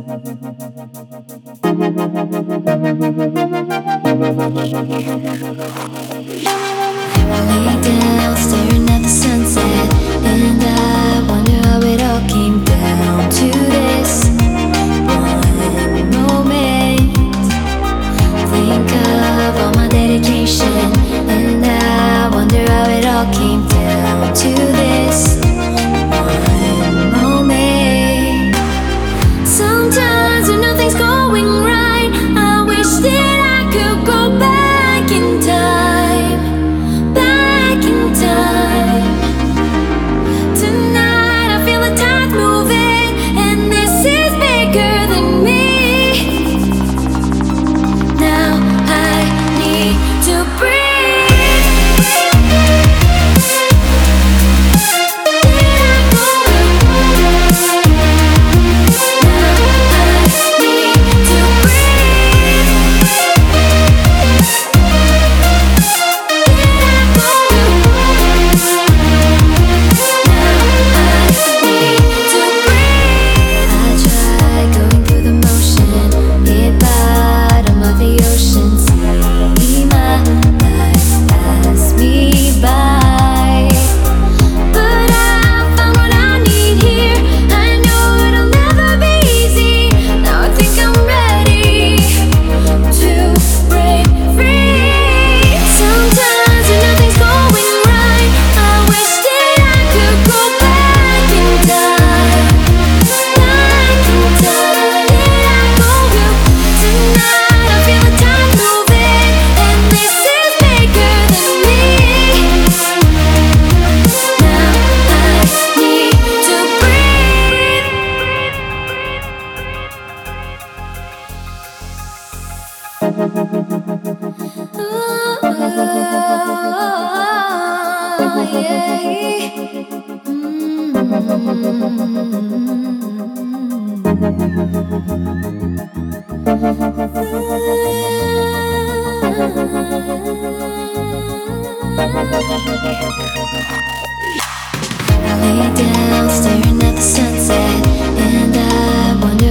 Lay down, staring at the sunset, and I wonder how it all came down to this one moment. Think of all my dedication, and I wonder how it all came down to this one moment. Sometimes when nothing's going right, I wish that I could go back in time, back in time. Tonight I feel the tide moving, and this is bigger than me. Now I need to breathe. I lay down, staring at the sunset, and I wonder